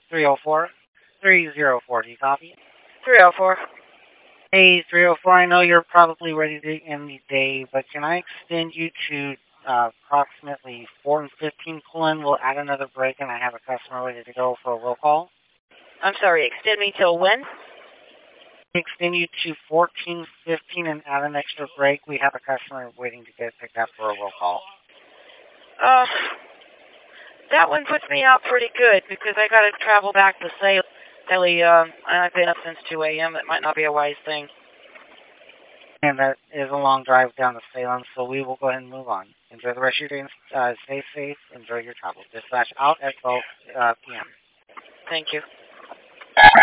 304 304. Do you copy? 304. Hey, 304, I know you're probably ready to end the day, but can I extend you to approximately 4 and 15 Cullen? We'll add another break, and I have a customer ready to go for a roll call. I'm sorry, extend me till when? Extend you to 14:15 and add an extra break. We have a customer waiting to get picked up for a roll call. That one puts me out pretty good because I got to travel back to Saley, and I've been up since 2 a.m. That might not be a wise thing. And that is a long drive down to Salem, so we will go ahead and move on. Enjoy the rest of your day. Stay safe. Enjoy your travel. Dispatch out at 12 p.m. Thank you.